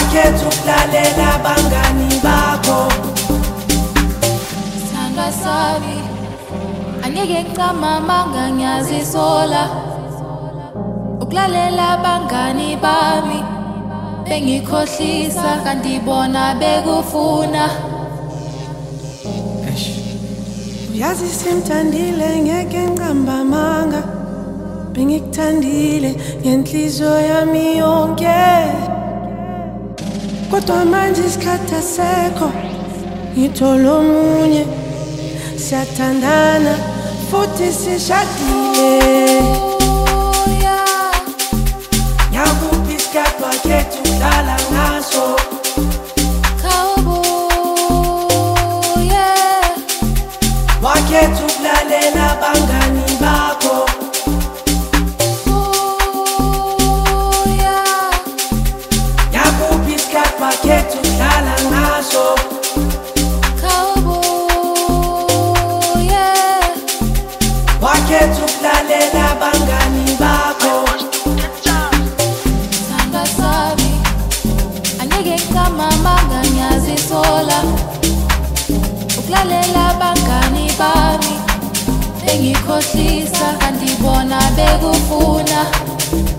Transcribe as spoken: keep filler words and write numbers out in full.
wakhetha ukulalela abangani bakho. Sandwa sami angeke ngicamamanga ngiyazisola ukulalela abangani bami bengikhohlisa kanti bona bekufuna. Uyazi simthandile ngeke ngiqamba amanga, bengikuthandile ngenhliziyo yami yonke, kodwa manje isikhathi asekho ngithola omunye, siyathandana futhi sishadile. Ngiyakuphi isikhathi wakhetha ukudlala ngaso. Wakhetha ukulalela abangani bakho. Ngiyakuphi isikhathi wakhetha ukudlala ngaso. Wakhetha ukulalela abangani bakho. Sandwa sami angeke ngicamamanga ngiyazisola ukulalela abangani bami bengikhohlisa kanti bona bekufuna.